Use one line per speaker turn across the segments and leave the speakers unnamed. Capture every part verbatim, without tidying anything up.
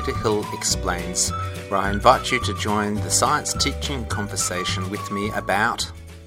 Peter Hill Explains, where I invite you to join the science teaching conversation with me about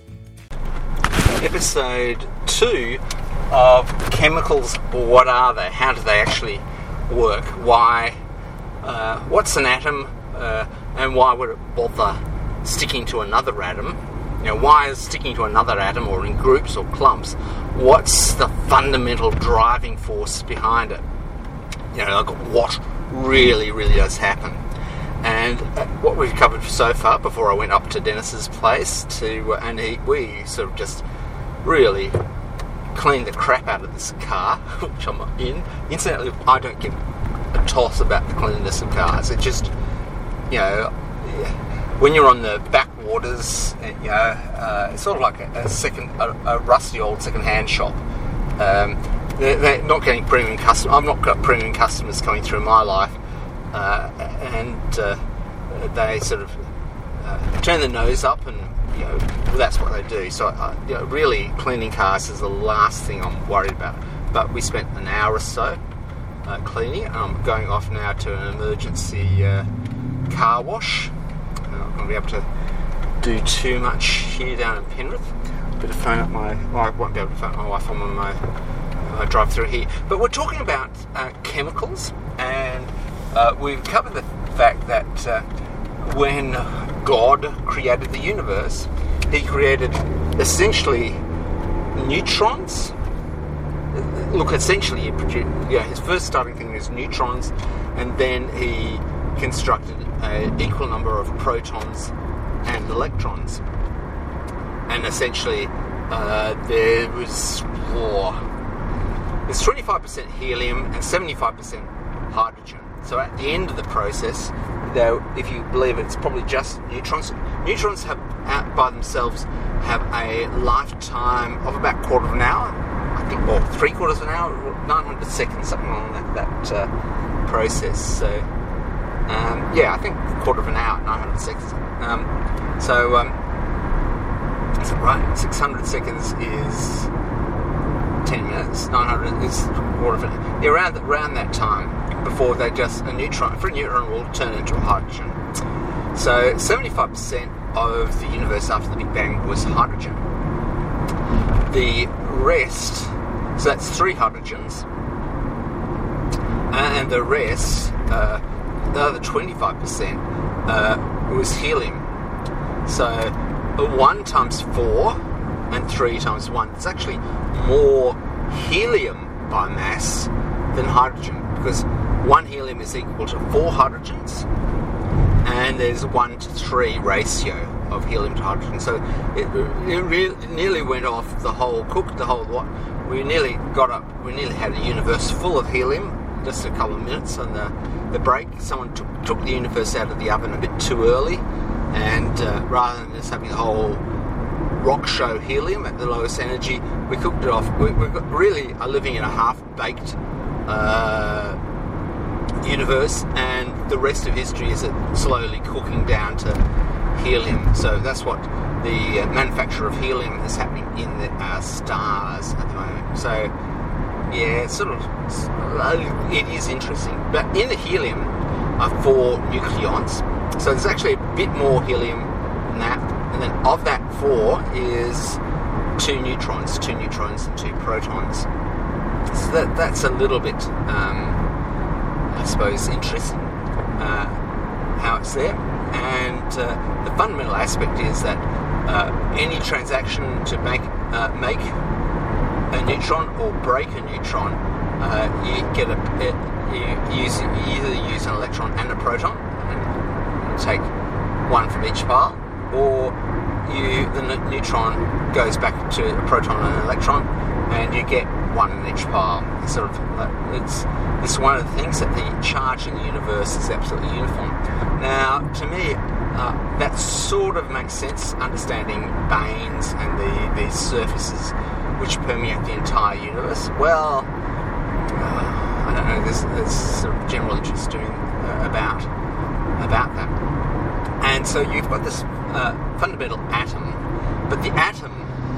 episode two of chemicals. What are they? How do they actually work? Why? Uh, what's an atom? Uh, and why would it bother sticking to another atom? You know, why is sticking to another atom, or in groups or clumps, what's the fundamental driving force behind it? You know, like what really, really does happen? And uh, what we've covered so far, before I went up to Dennis's place, to uh, and he, we sort of just really cleaned the crap out of this car, which I'm in. Incidentally, I don't give a toss about the cleanliness of cars. It just, you know, when you're on the backwaters, you know, uh, it's sort of like a, a second, a, a rusty old second-hand shop. Um, they're, they're not getting premium customers. I've not got premium customers coming through my life, uh, and uh, they sort of uh, turn their nose up, and you know, that's what they do. So, uh, you know, really, cleaning cars is the last thing I'm worried about. But we spent an hour or so uh, cleaning. I'm going off now to an emergency uh, car wash. I'm not going to be able to do too much here down in Penrith. Better phone up my... Well, I won't be able to phone up my wife on my, my drive through here. But we're talking about uh, chemicals, and uh, we've covered the fact that uh, when God created the universe, he created essentially neutrons. Look, essentially, he produced, yeah, his first starting thing is neutrons, and then he constructed an equal number of protons and electrons. And essentially, uh, there was war. There's twenty-five percent helium and seventy-five percent hydrogen. So at the end of the process, though, if you believe it, it's probably just neutrons. Neutrons have, out by themselves, have a lifetime of about a quarter of an hour, I think, or three quarters of an hour, nine hundred seconds, something along that, that uh, process. So, um, yeah, I think a quarter of an hour, nine hundred seconds. Um, so, um, is it right? six hundred seconds is ten minutes, nine hundred is a quarter of an hour. Yeah, around, around that time, before they just, a neutron, for a neutron will turn into a hydrogen. So seventy-five percent of the universe after the Big Bang was hydrogen. The rest, so that's three hydrogens, and the rest, uh, the other twenty-five percent, uh, was helium. So one times four and three times one, it's actually more helium by mass than hydrogen, because one helium is equal to four hydrogens, and there's a one to three ratio of helium to hydrogen. So it, it really nearly went off the whole cook, the whole what. We nearly got up. We nearly had a universe full of helium. Just a couple of minutes on the the break, someone took took the universe out of the oven a bit too early, and uh, rather than just having the whole rock show helium at the lowest energy, we cooked it off. We, we really are living in a half-baked Uh, universe, and the rest of history is it slowly cooking down to helium. So that's what the uh, manufacture of helium is happening in the uh, stars at the moment. So yeah, it's sort of uh, it is interesting. But in the helium are four nucleons, so there's actually a bit more helium than that, and then of that four is two neutrons, two neutrons and two protons. So that, that's a little bit, um, I suppose, interesting, uh, how it's there. And uh, the fundamental aspect is that uh, any transaction to make uh, make a neutron or break a neutron, uh, you get a, it, you, use, you either use an electron and a proton, and take one from each pile, or you the neutron goes back to a proton and an electron, and you get one in each pile. It's sort of, uh, it's it's one of the things that the charge in the universe is absolutely uniform. Now, to me, uh, that sort of makes sense, understanding banes and the these surfaces which permeate the entire universe. Well, uh, I don't know. There's, there's sort of general interest doing uh, about about that. And so you've got this uh, fundamental atom, but the atom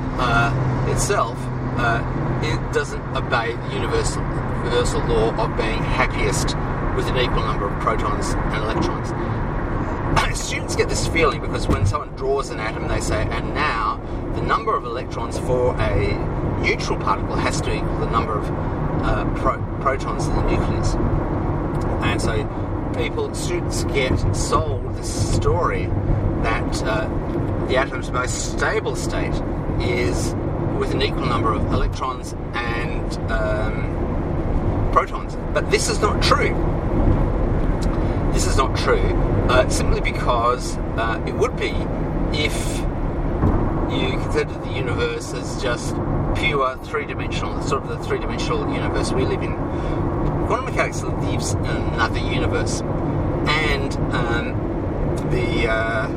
uh, itself. Uh, it doesn't obey the universal, universal law of being happiest with an equal number of protons and electrons. Students get this feeling because when someone draws an atom, they say, and now the number of electrons for a neutral particle has to equal the number of uh, pro- protons in the nucleus. And so people, students get sold this story that uh, the atom's most stable state is with an equal number of electrons and um, protons. But this is not true. This is not true uh, simply because uh, it would be if you consider the universe as just pure three-dimensional, sort of the three-dimensional universe we live in. Quantum mechanics lives in another universe, and um, the uh,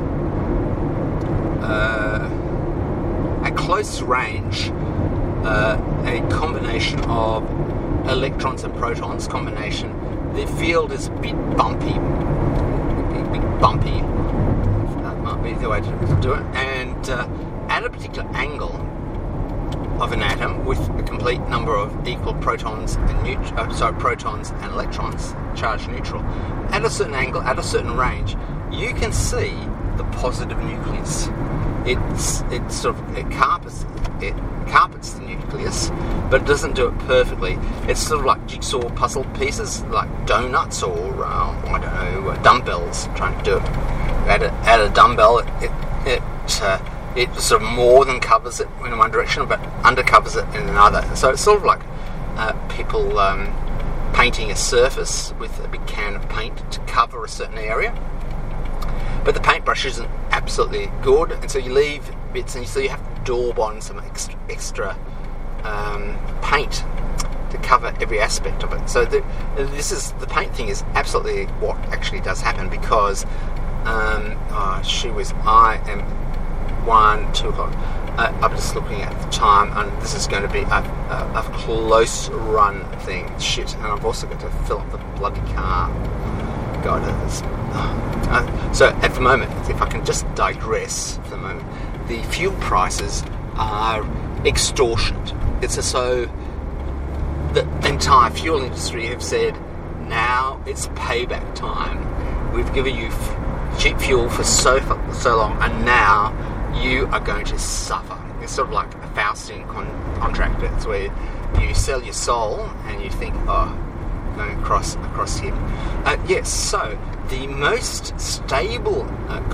uh, at close range, uh, a combination of electrons and protons combination, the field is a bit bumpy, a bit bumpy. That might be the way to do it, and uh, at a particular angle of an atom with a complete number of equal protons and neut- uh, sorry, protons and electrons, charged neutral, at a certain angle, at a certain range, you can see the positive nucleus. It's it sort of it carpets it carpets the nucleus, but it doesn't do it perfectly. It's sort of like jigsaw puzzle pieces, like donuts or uh, I don't know, dumbbells. Trying to do it. Add a, add a dumbbell, it it. it uh, It sort of more than covers it in one direction, but undercovers it in another. So it's sort of like uh, people um, painting a surface with a big can of paint to cover a certain area. But the paintbrush isn't absolutely good, and so you leave bits, and so you have to daub on some extra, extra um, paint to cover every aspect of it. So the, this is the paint thing is absolutely what actually does happen because um, oh, she was I am. One, two o'clock. Uh, I'm just looking at the time, and this is going to be a, a, a close run thing. Shit, and I've also got to fill up the bloody car. God, it's, uh, so at the moment, if I can just digress for the moment, the fuel prices are extortionate. It's a, so the entire fuel industry have said now it's payback time. We've given you f- cheap fuel for so so long, and now you are going to suffer. It's sort of like a Faustian con- contract. It's where you sell your soul and you think, oh, going across across here. Uh, yes, so the most stable uh,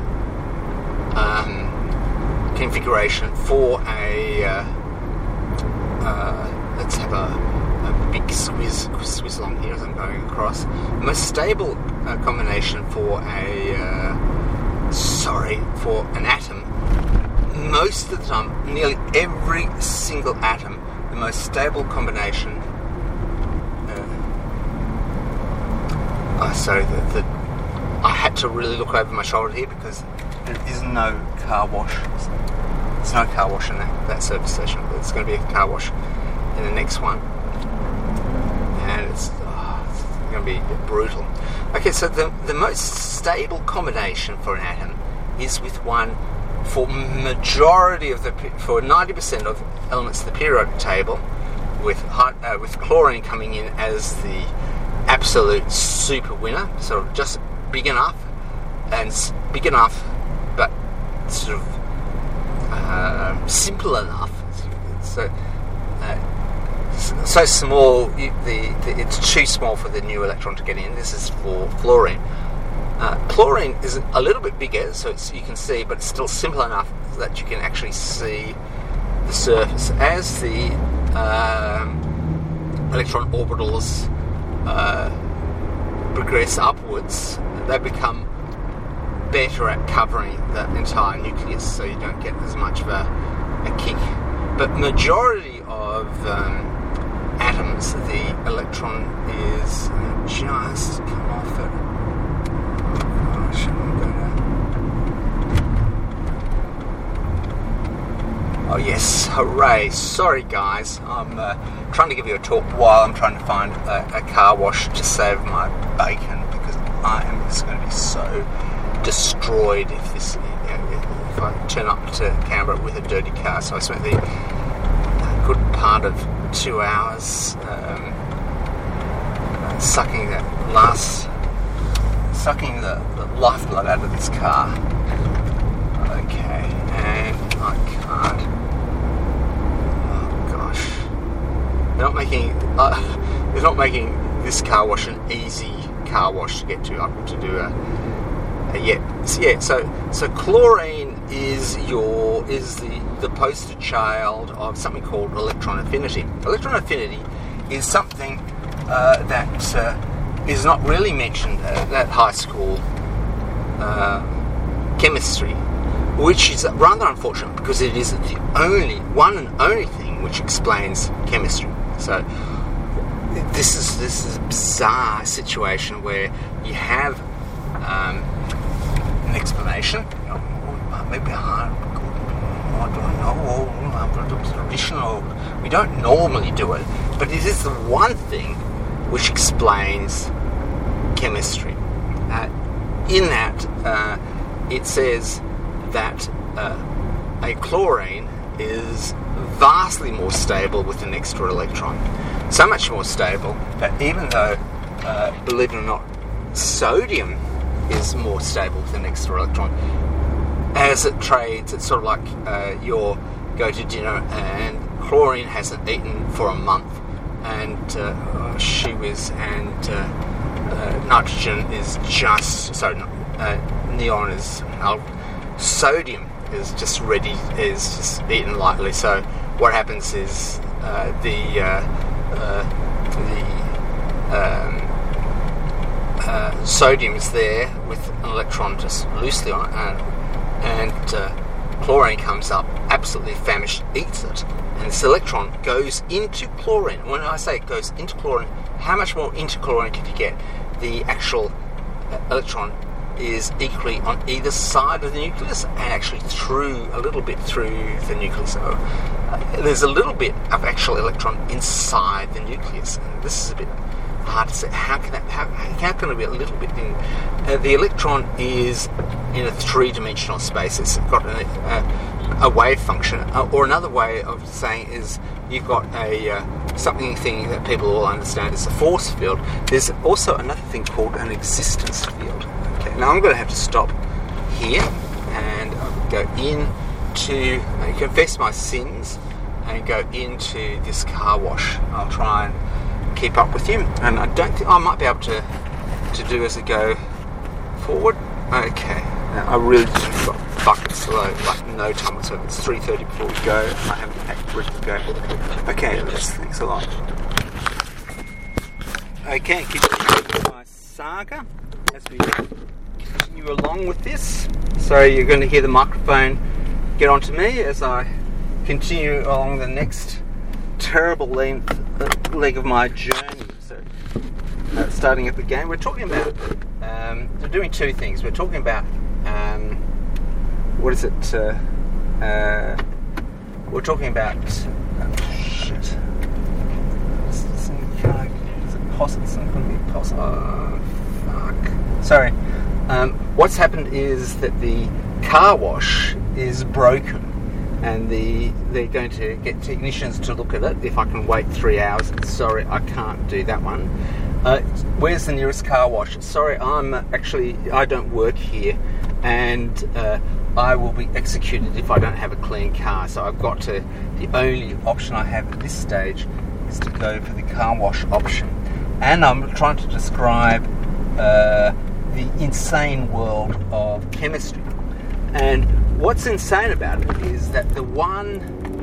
uh, um, configuration for a uh, uh, let's have a, a big squiz squiz along here as I'm going across. The most stable uh, combination for a uh, sorry for an atom. Most of the time, nearly every single atom, the most stable combination. Uh, oh, sorry, the, the, I had to really look over my shoulder here because there is no car wash. There's no car wash in that, that service station. There's going to be a car wash in the next one, and it's, oh, it's going to be brutal. Okay, so the the most stable combination for an atom is with one. For majority of the for ninety percent of elements of the periodic table, with uh, with chlorine coming in as the absolute super winner, sort of just big enough and big enough, but sort of uh, simple enough. So uh, so small, the, the it's too small for the new electron to get in. This is for fluorine. Uh, chlorine is a little bit bigger, so it's, you can see, but it's still simple enough that you can actually see the surface. As the um, electron orbitals uh, progress upwards, they become better at covering the entire nucleus, so you don't get as much of a, a kick. But majority of um, atoms, the electron is just come off it. Oh yes, hooray. Sorry guys, I'm uh, trying to give you a talk while I'm trying to find a, a car wash to save my bacon, because I am just going to be so destroyed if this, you know, if I turn up to Canberra with a dirty car. So I spent the a good part of two hours um, sucking that last, sucking the, the lifeblood out of this car. Okay, and I can't. Oh gosh, they're not making. Uh, they're not making this car wash an easy car wash to get to. I've got to do a. a yeah, so, yeah. So, so chlorine is your is the the poster child of something called electron affinity. Electron affinity is something uh, that uh, is not really mentioned at, at high school uh, chemistry, which is rather unfortunate because it is the only one and only thing which explains chemistry. So this is this is a bizarre situation where you have um, an explanation. You know, maybe I don't know, traditional. We don't normally do it, but it is the one thing which explains chemistry. Uh, in that, uh, it says that uh, a chlorine is vastly more stable with an extra electron. So much more stable that even though, uh, believe it or not, sodium is more stable with an extra electron, as it trades, it's sort of like uh, you go to dinner and chlorine hasn't eaten for a month, and uh, she was, and uh, uh, nitrogen is just, sorry, uh, neon is, uh, sodium is just ready, is just eaten lightly. So what happens is uh, the uh, uh, the um, uh, sodium is there with an electron just loosely on it, and, and uh, chlorine comes up, absolutely famished, eats it, and this electron goes into chlorine. When I say it goes into chlorine, how much more into chlorine could you get? The actual electron is equally on either side of the nucleus and actually through, a little bit through the nucleus. So uh, there's a little bit of actual electron inside the nucleus, and this is a bit hard to say. How can that, how, how can it be a little bit in, uh, the electron is in a three-dimensional space. It's got a, a, a wave function, uh, or another way of saying is you've got a uh, something thing that people all understand is a force field. There's also another thing called an existence field. Okay, now I'm going to have to stop here and I'll go in to uh, confess my sins and go into this car wash. I'll try and keep up with you, and I don't think I might be able to to do as I go forward. Okay, now, I really just got buckets low, like no time whatsoever. It's three thirty before we go, and I haven't packed ready to go. Okay, that's, thanks a lot. Okay, keep going my saga as we continue along with this. So you're going to hear the microphone get onto me as I continue along the next terrible length, uh, leg of my journey. So uh, starting at the game, we're talking about um, we're doing two things. We're talking about um, what is it? Uh, uh, we're talking about oh, shit. Is it possible? It's not going to be possible. Oh, fuck. Sorry. Um, what's happened is that the car wash is broken, and the they're going to get technicians to look at it. If I can wait three hours, sorry, I can't do that one. Uh, where's the nearest car wash? Sorry, I'm actually I don't work here, and uh, I will be executed if I don't have a clean car. So I've got to. The only option I have at this stage is to go for the car wash option, and I'm trying to describe uh, the insane world of chemistry. And what's insane about it is that the one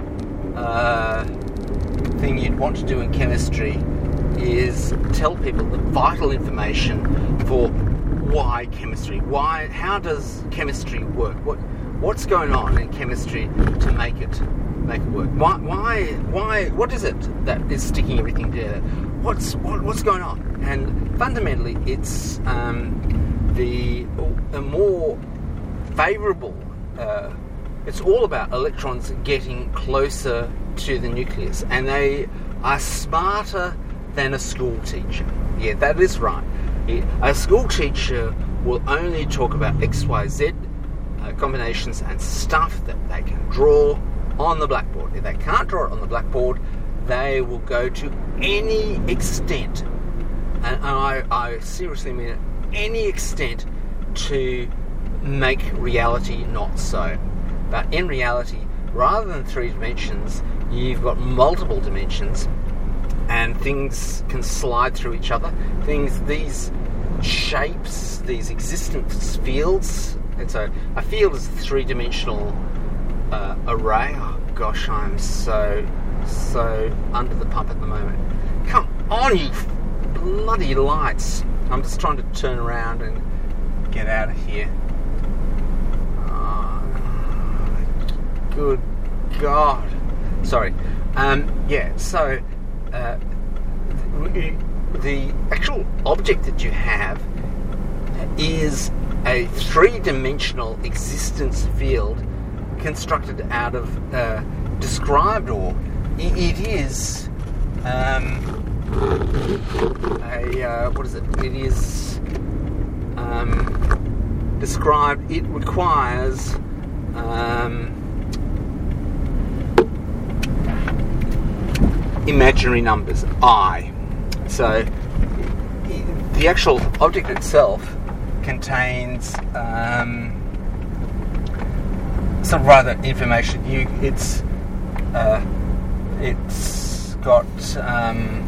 uh, thing you'd want to do in chemistry is tell people the vital information for why chemistry, why, how does chemistry work? What, what's going on in chemistry to make it make it work? Why, why, why? What is it that is sticking everything together? What's what, what's going on? And fundamentally, it's um, the the more favourable. Uh, it's all about electrons getting closer to the nucleus, and they are smarter than a school teacher. Yeah, that is right. A school teacher will only talk about X, Y, Z uh, combinations and stuff that they can draw on the blackboard. If they can't draw it on the blackboard, they will go to any extent and I, I seriously mean it, any extent to make reality not so. But in reality, rather than three dimensions, you've got multiple dimensions, and things can slide through each other. Things, these shapes, these existence fields. It's a, a field is a three-dimensional uh, array. Oh gosh, I'm so, so under the pump at the moment. Come on, you bloody lights. I'm just trying to turn around and get out of here. Oh, good God. Sorry. Um, yeah, so uh, the, the actual object that you have is a three-dimensional existence field constructed out of uh, described, or it, it is um, a uh, what is it? It is um, described. It requires um, imaginary numbers, I. So the actual object itself contains um, some rather information. You, it's uh, it's got um,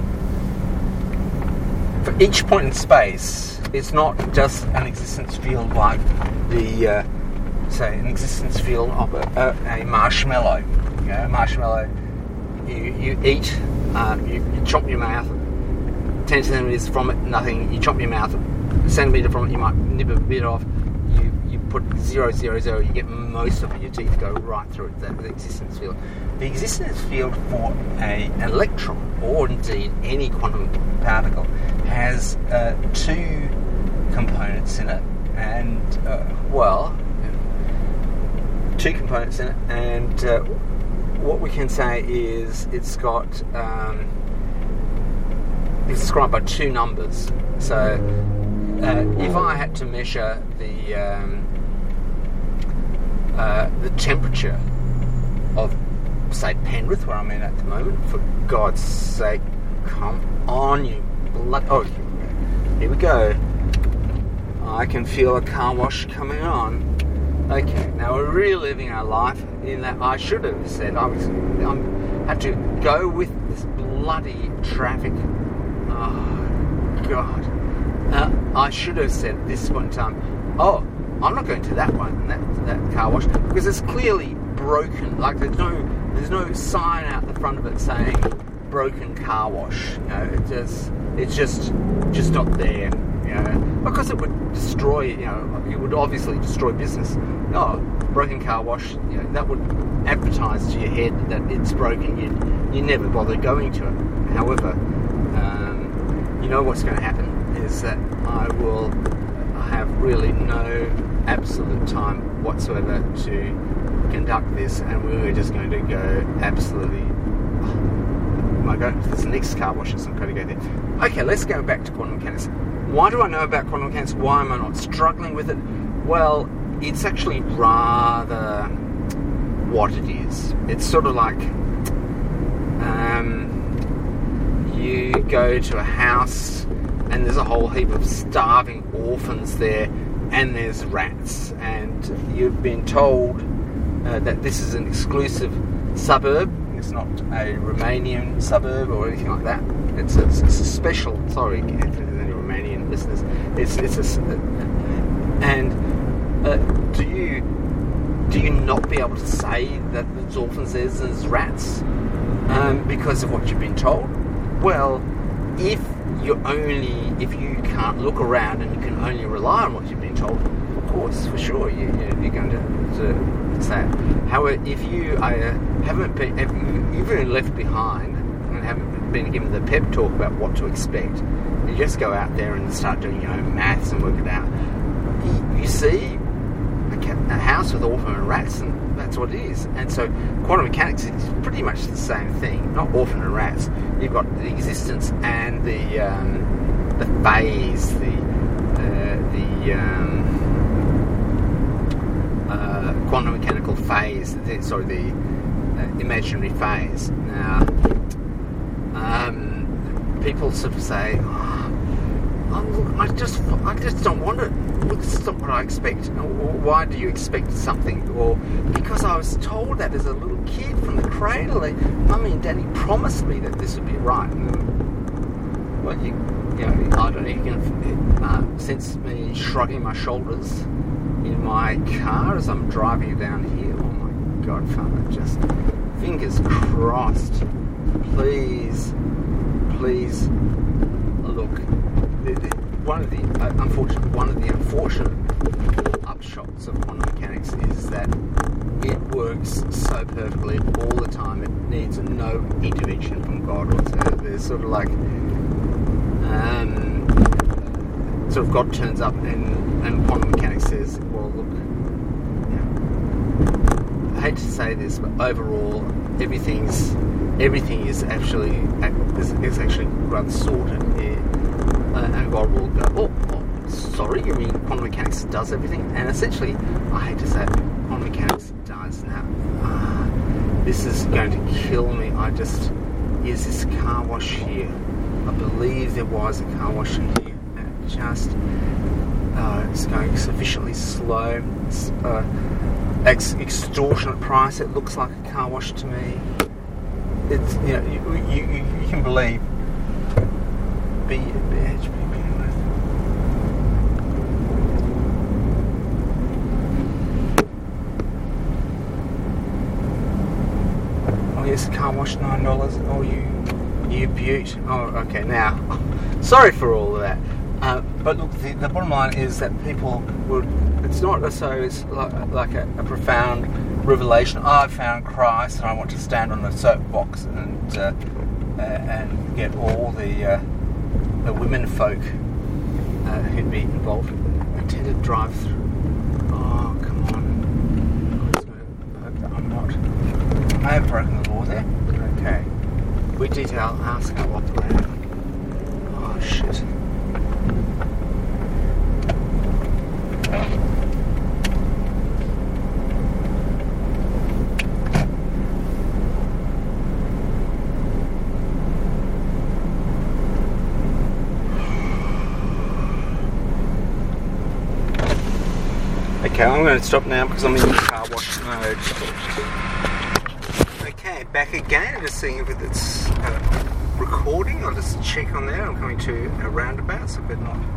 for each point in space. It's not just an existence field like the uh, say an existence field of a, a, a marshmallow. You know, a marshmallow. You you eat. Um, you, you chomp your mouth. Ten centimeters from it, nothing. You chomp your mouth. A centimeter from it, you might nib a bit off. You you put zero, zero, zero. You get most of it. Your teeth go right through it. That the existence field. The existence field for a, an electron, or indeed any quantum particle, has uh, two components in it, and uh, well, two components in it, and uh, what we can say is it's got um, it's described by two numbers. So. Uh, if I had to measure the um, uh, the temperature of, say, Penrith, where I'm in at the moment, for God's sake, come on, you blood! Oh, here we go. I can feel a car wash coming on. Okay, now we're reliving our life in that I should have said I was I'm had to go with this bloody traffic. Oh God. Uh, I should have said at this point in time, oh, I'm not going to that one, that that car wash, because it's clearly broken. Like there's no there's no sign out the front of it saying broken car wash. You know, it just it's just just not there. You know, because it would destroy. You know, it would obviously destroy business. Oh, broken car wash. You know, that would advertise to your head that it's broken. You you never bother going to it. However, um, you know what's going to happen is that I will have really no absolute time whatsoever to conduct this, and we're just going to go absolutely. Oh my God, this next car wash is not going to go there. Okay, let's go back to quantum mechanics. Why do I know about quantum mechanics? Why am I not struggling with it? Well, it's actually rather what it is. It's sort of like um, you go to a house and there's a whole heap of starving orphans there, and there's rats, and you've been told uh, that this is an exclusive suburb. It's not a Romanian suburb or anything like that. It's a, it's a special. Sorry, if there's any Romanian listeners, it's it's a. And uh, do you do you not be able to say that there's orphans there and there's rats um, because of what you've been told? Well, if you only if you can't look around and you can only rely on what you've been told, of course, for sure, you, you're going to, to say it. However, if you uh, haven't been, if you've been left behind and haven't been given the pep talk about what to expect, you just go out there and start doing your own maths and work it out. You, you see a, a house with orphan and rats, and that's what it is. And so quantum mechanics is pretty much the same thing. Not orphan and rats. You've got the existence and the um, the phase, the uh, the um, uh, quantum mechanical phase. The, sorry, the uh, imaginary phase. Now, um, people sort of say, oh, oh, I just, I just don't want it. Well, this is not what I expect. Or, why do you expect something? Or because I was told that as a little kid from the cradle, like, Mummy and Daddy promised me that this would be right. And, well, you, you know, I don't know. You can uh, sense me shrugging my shoulders in my car as I'm driving down here. Oh my God, Father, just fingers crossed. Please, please, look. The, the, one of the uh, unfortunate, one of the unfortunate upshots of quantum mechanics is that it works so perfectly all the time. It needs no intervention from God whatsoever. There's sort of like, um, sort of God turns up and, and quantum mechanics says, well, look, you know, I hate to say this, but overall, everything's everything is actually is, is actually rather sorted here. Uh, and God will go, oh, oh, sorry, you mean quantum mechanics does everything? And essentially, I hate to say it, quantum mechanics does now. Uh, this is going to kill me. I just, is this car wash here? I believe there was a car wash here. And just, uh, it's going sufficiently slow. It's, uh, ex- extortionate price. It looks like a car wash to me. It's, you know, you, you, you, you can believe B, B, H, B, B, oh yes, car wash nine dollars. Oh, you, you beaut. Oh, okay. Now, sorry for all of that. Uh, but look, the, the bottom line is that people would. It's not so. It's like, like a, a profound revelation. Oh, I found Christ, and I want to stand on a soapbox and uh, uh, and get all the. Uh, The women folk uh, who'd be involved in attended drive-through. Oh, come on. I'm not. I have broken the law there. Okay. We detail ask our operator. Oh, shit. Okay, I'm going to stop now because I'm in the car wash mode. Okay, back again. I'm just seeing if it's uh, recording. I'll just check on there. I'm coming to a roundabout, so but not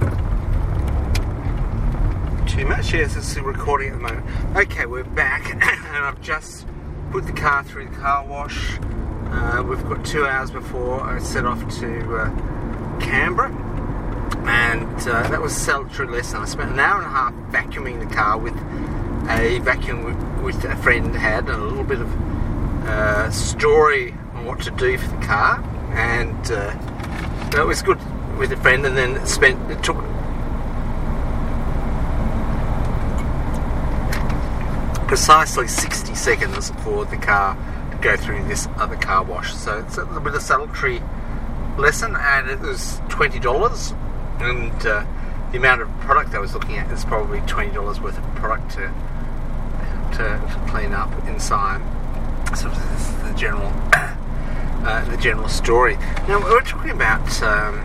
too much. Yes, it's recording at the moment. Okay, we're back, and I've just put the car through the car wash. Uh, we've got two hours before I set off to uh, Canberra. And uh, that was a salutary lesson. I spent an hour and a half vacuuming the car with a vacuum with a friend had, and a little bit of uh, story on what to do for the car. And uh, that was good with a friend. And then it spent it took precisely sixty seconds for the car to go through this other car wash. So it's a little bit of salutary lesson, and it was twenty dollars. And uh, the amount of product I was looking at is probably twenty dollars worth of product to, to to clean up inside. So this is the general uh, the general story. Now we're talking about um,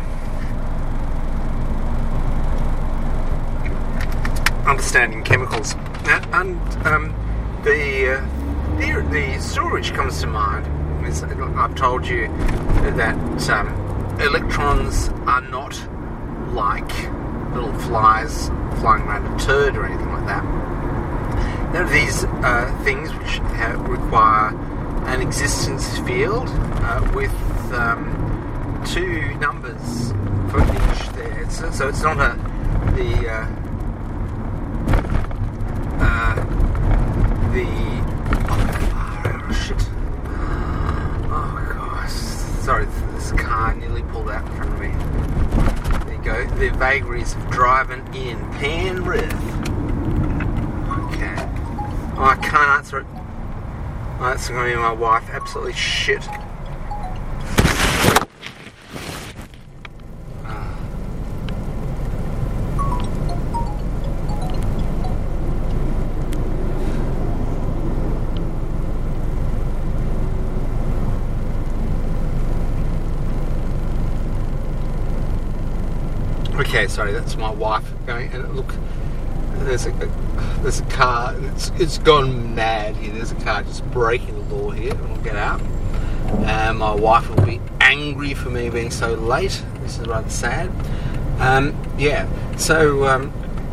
understanding chemicals, and um, the, uh, the the story which comes to mind is I've told you that um, electrons are not like little flies flying around a turd or anything like that. There are these uh, things which have, require an existence field uh, with um, two numbers for each there. So, so it's not a the uh, uh, the oh shit oh gosh sorry, this car nearly pulled out in front of me. Go the vagaries of driving in Penrith. Okay. Oh, I can't answer it. Oh, that's going to be my wife. Absolutely shit. Okay, sorry, that's my wife going. And look, there's a, there's a car. It's it's gone mad here. There's a car just breaking the law here. And we'll get out. And my wife will be angry for me being so late. This is rather sad. Um, yeah. So, um,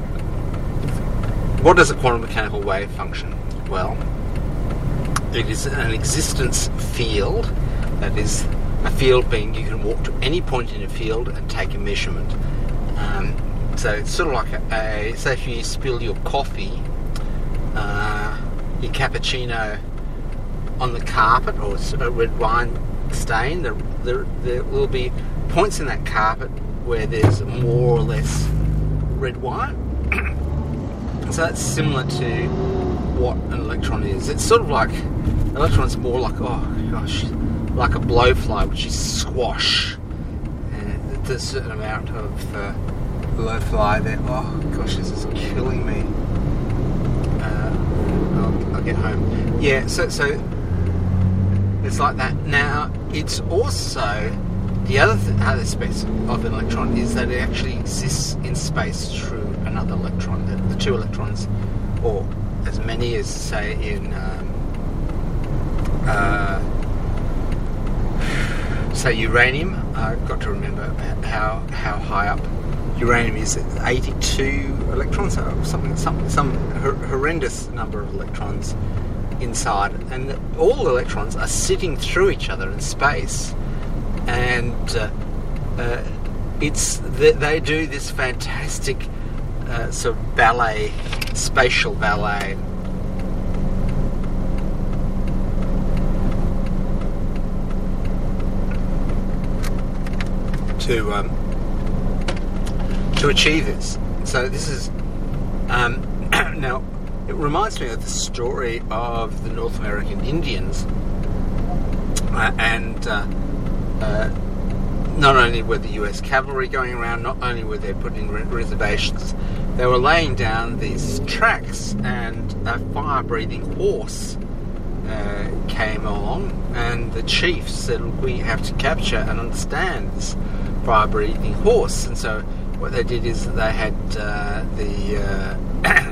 what does a quantum mechanical wave function? Well, it is an existence field. That is a field being you can walk to any point in a field and take a measurement. Um, so it's sort of like a, a say if you spill your coffee, uh, your cappuccino on the carpet, or a red wine stain, there, there, there will be points in that carpet where there's more or less red wine. So that's similar to what an electron is. It's sort of like, an electron is more like, oh gosh, like a blowfly, which is squash. And there's a certain amount of uh, blowfly there. Oh gosh, this is killing me. Uh, I'll, I'll get home. Yeah, so so it's like that. Now, it's also, the other th- other aspect of an electron is that it actually exists in space through another electron. The, the two electrons, or as many as, say, in um, uh, say uranium. I've got to remember how how high up uranium is. eighty-two electrons, or something, some some horrendous number of electrons inside, and the, all electrons are sitting through each other in space, and uh, uh, it's they, they do this fantastic uh, sort of ballet, spatial ballet. To um, to achieve this. So this is um, now it reminds me of the story of the North American Indians, uh, and uh, uh, not only were the U S cavalry going around, not only were they putting re- reservations, they were laying down these tracks, and a fire-breathing horse uh, came along, and the chief said, "We have to capture and understand this fire-breathing horse." And so what they did is they had uh, the uh,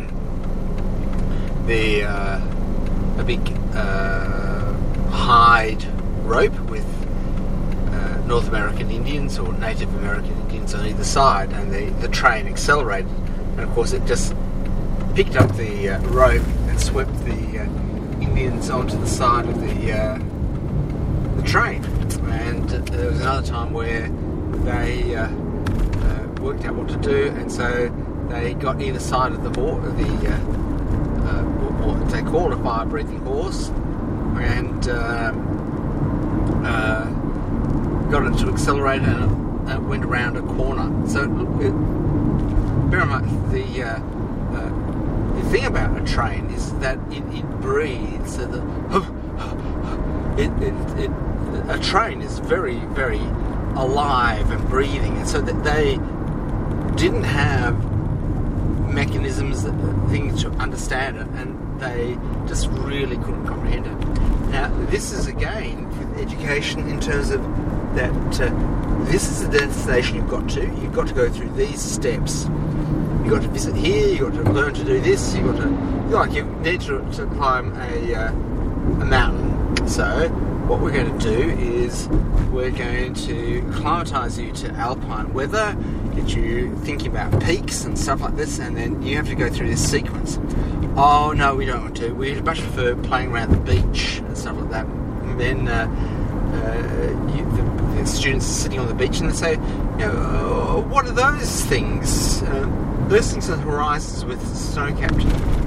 the uh, a big uh, hide rope with uh, North American Indians or Native American Indians on either side, and the, the train accelerated, and of course it just picked up the uh, rope and swept the uh, Indians onto the side of the uh, the train. And uh, there was another time where they uh, uh, worked out what to do, and so they got either side of the board, the uh, uh, what they called a fire-breathing horse, and uh, uh, got it to accelerate, and it, it went around a corner. So, it, bear in mind, the uh, uh, the thing about a train is that it, it breathes. So the it, it, it a train is very, very alive and breathing, and so that they didn't have mechanisms, things to understand it, and they just really couldn't comprehend it. Now, this is again with education in terms of that uh, this is the destination you've got to. You've got to go through these steps. You've got to visit here. You've got to learn to do this. You've got to, like, you need to, to climb a uh, a mountain. So what we're going to do is we're going to acclimatise you to alpine weather, get you thinking about peaks and stuff like this, and then you have to go through this sequence. Oh no, we don't want to. We much prefer playing around the beach and stuff like that. And then uh, uh, you, the, the students are sitting on the beach and they say, you know, uh, what are those things? Uh, those things are horizons with snow-capped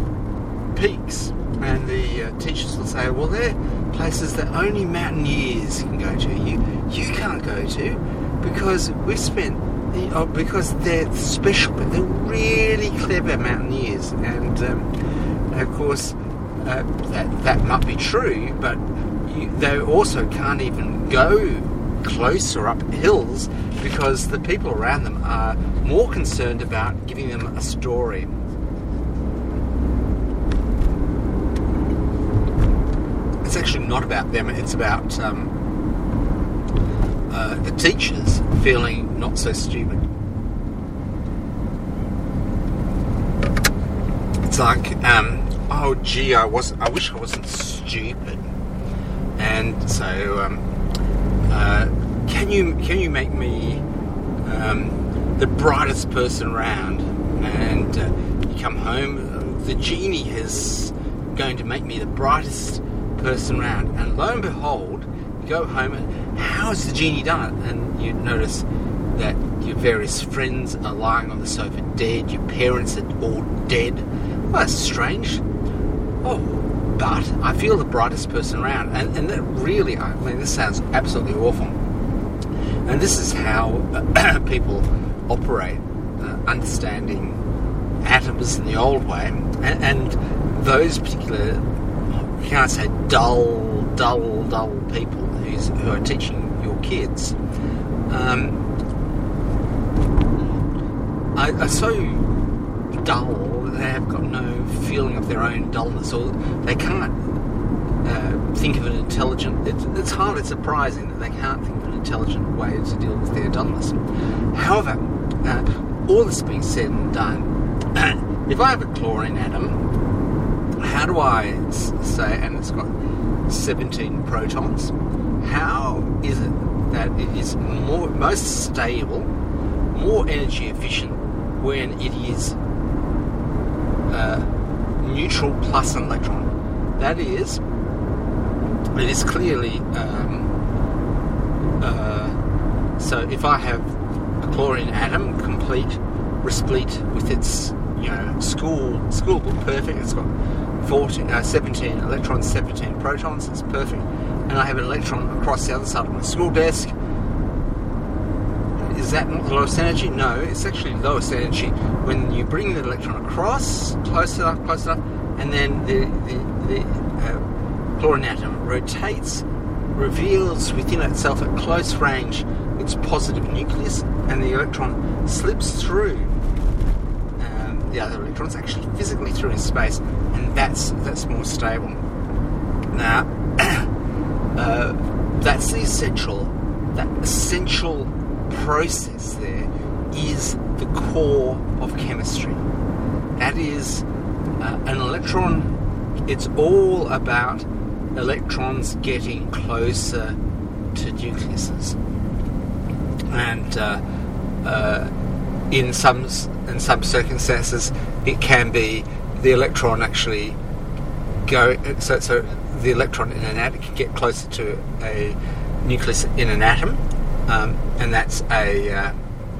peaks. And the uh, teachers will say, well, they're places that only mountaineers can go to. You you can't go to because we've spent, oh, because they're special, but they're really clever mountaineers. And um, of course, uh, that that might be true, but you, they also can't even go closer up hills because the people around them are more concerned about giving them a story. It's actually not about them, it's about um, uh, the teachers feeling not so stupid. It's like, um, oh gee, I was. I wish I wasn't stupid. And so, um, uh, can you can you make me um, the brightest person around? And uh, you come home, the genie is going to make me the brightest person around. And lo and behold, you go home and how has the genie done it? And you notice that your various friends are lying on the sofa dead, your parents are all dead. Well, that's strange. Oh, but I feel the brightest person around. And, and that really, I mean, this sounds absolutely awful. And this is how uh, people operate, uh, understanding atoms in the old way. And, and those particular, can I say, dull, dull, dull people who's, who are teaching your kids, um, are, are so dull they have got no feeling of their own dullness, or they can't uh, think of an intelligent. It's, it's hardly surprising that they can't think of an intelligent way to deal with their dullness. However, uh, all this being said and done, if I have a chlorine atom, how do I say, and it's got seventeen protons, how is it that it is more most stable, more energy efficient when it is uh, neutral plus an electron? That is, it is clearly um, uh, so if I have a chlorine atom complete, replete with its, you know, school school book perfect, it's got fourteen, uh, seventeen electrons, seventeen protons, it's perfect, and I have an electron across the other side of my school desk. Is that not the lowest energy? No, it's actually lowest energy when you bring the electron across, close enough, close enough, and then the, the, the uh, chlorine atom rotates, reveals within itself at close range its positive nucleus, and the electron slips through um, the other electrons, actually physically through in space, and that's that's more stable. Now, uh, that's the essential, that essential process there is the core of chemistry. That is uh, an electron. It's all about electrons getting closer to nucleuses, and uh, uh, in some in some circumstances it can be the electron actually go so so the electron in an atom can get closer to a nucleus in an atom. Um, and that's a uh,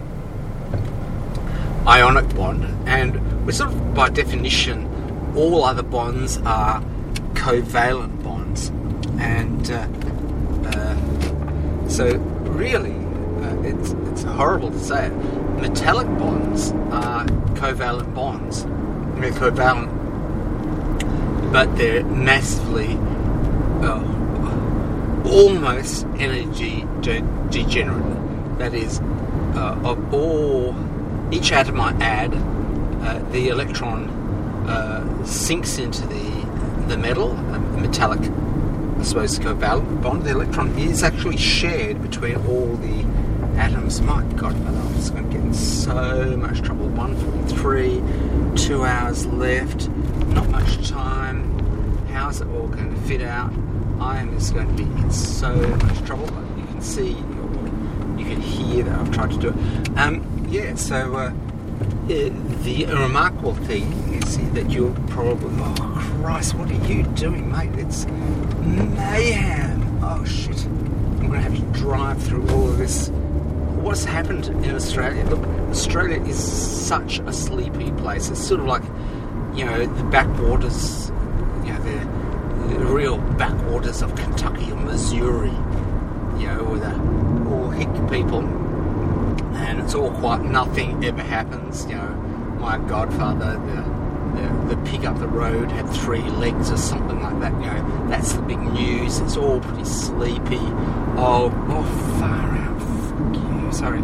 ionic bond, and we're sort of, by definition, all other bonds are covalent bonds, and uh, uh, so really, uh, it's it's horrible to say it. Metallic bonds are covalent bonds. They're covalent, but they're massively uh, almost energy de- degenerate. That is, uh, of all, each atom I add, uh, the electron uh, sinks into the the metal, a metallic, I suppose, covalent bond. The electron is actually shared between all the atoms. My God, I'm just going to get in so much trouble. one forty-three, two hours left, not much time. How's it all going to fit out? I am just going to be in so much trouble. You can see, you can hear that I've tried to do it. Um, yeah, so uh, the remarkable thing is that you're probably, oh Christ, what are you doing, mate? It's mayhem. Oh shit. I'm going to have to drive through all of this. What's happened in Australia? Look, Australia is such a sleepy place. It's sort of like, you know, the backwaters, you know, the the real backwaters of Kentucky or Missouri, you know, with the all hick people, and it's all quite, nothing ever happens. You know, my godfather, the, the the pig up the road had three legs or something like that. You know, that's the big news. It's all pretty sleepy. Oh, oh, far out. Fuck you. Sorry.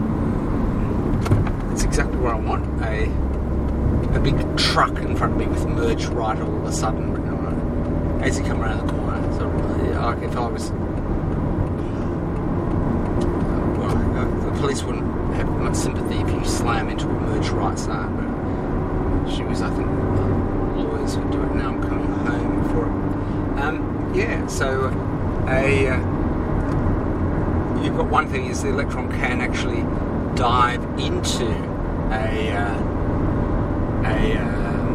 It's exactly what I want. A a big truck in front of me with merged right all of a sudden. As you come around the corner, so like if I was, well, the police wouldn't have much sympathy if you slam into a merged right side, but she was, I think, close. We do it now. I'm coming home for it. Um, yeah, so a uh, you've got one thing is the electron can actually dive into a uh, a um,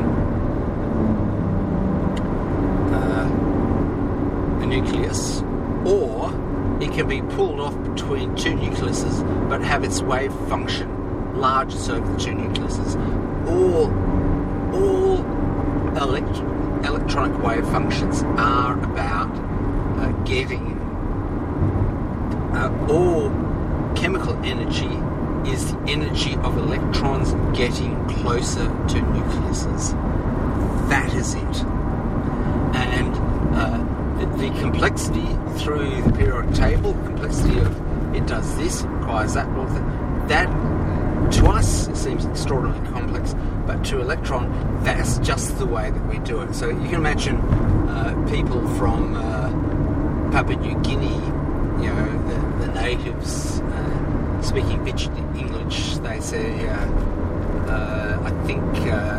uh, a nucleus, or it can be pulled off between two nucleuses but have its wave function larger so the two nucleuses. All all elect- electronic wave functions are about uh, getting uh, all chemical energy is the energy of electrons getting closer to nucleuses. That is it. And uh, the, the complexity through the periodic table, the complexity of it does this, it requires that, that to us it seems extraordinarily complex, but to electron, that's just the way that we do it. So you can imagine uh, people from uh, Papua New Guinea, you know, the, the natives uh, speaking pidgin English, they say, uh, uh, I think uh,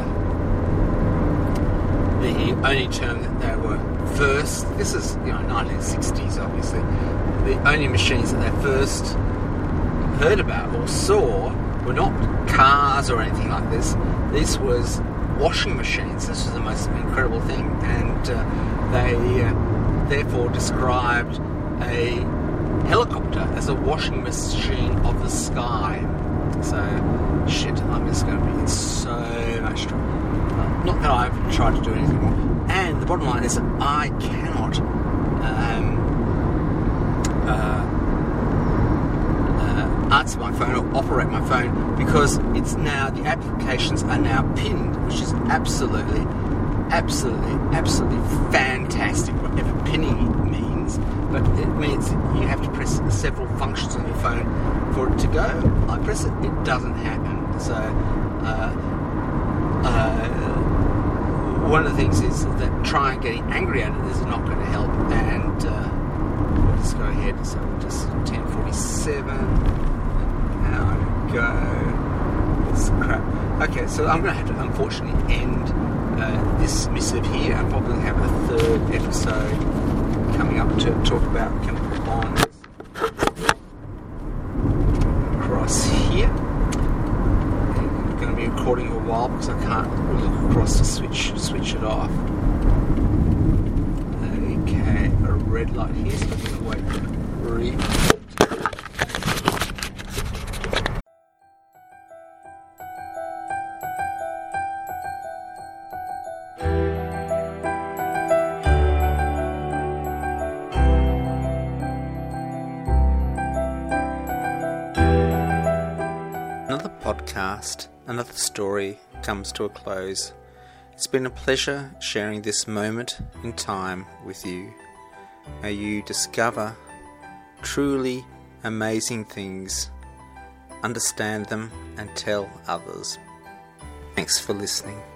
the only term that they were first, this is, you know, nineteen sixties obviously, the only machines that they first heard about or saw were not cars or anything like this. This was washing machines. This was the most incredible thing, and uh, they uh, therefore described a helicopter as a washing machine of the sky. So, shit, I'm just going to be in so much trouble. Uh, not that I've tried to do anything wrong. And the bottom line is that I cannot um, uh, answer my phone or operate my phone because it's now, the applications are now pinned, which is absolutely, absolutely, absolutely fantastic, whatever pinning means. But it means that you have to press several functions on your phone for it to go. I press it, it doesn't happen. So, uh, uh, one of the things is that trying getting angry at it is not going to help. And uh, we'll just go ahead. So just ten forty-seven. Now I go. It's crap. Okay, so I'm going to have to unfortunately end uh, this missive here. I'll probably have a third episode coming up to talk about chemical bonds across here. I'm going to be recording a while because I can't look across to switch switch it off. Okay, a red light here, so I'm going to wait for re- Another podcast, another story comes to a close. It's been a pleasure sharing this moment in time with you. May you discover truly amazing things, understand them, and tell others. Thanks for listening.